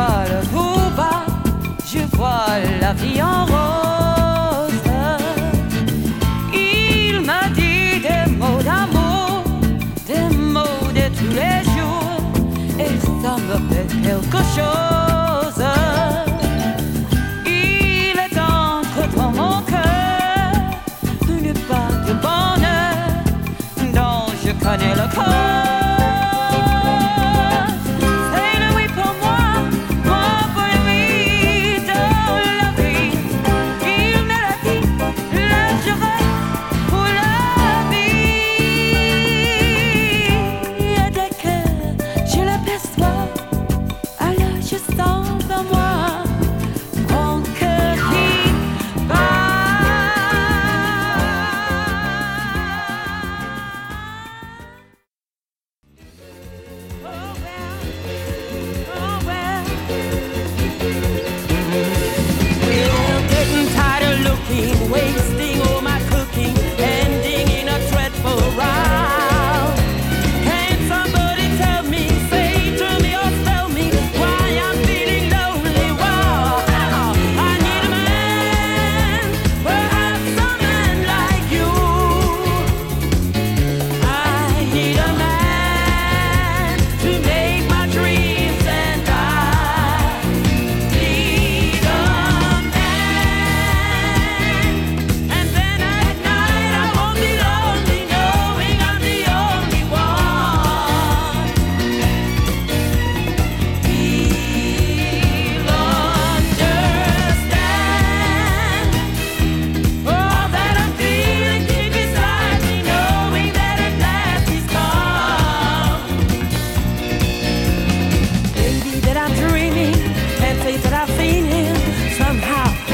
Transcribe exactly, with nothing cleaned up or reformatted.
l'école tout bas, je vois la vie en rose. Il m'a dit des mots d'amour, des mots de tous les jours, et ça me fait quelque chose. Il est entre dans mon cœur une part de bonheur dont je connais le code. That I'm dreaming, can't say that I've seen him somehow.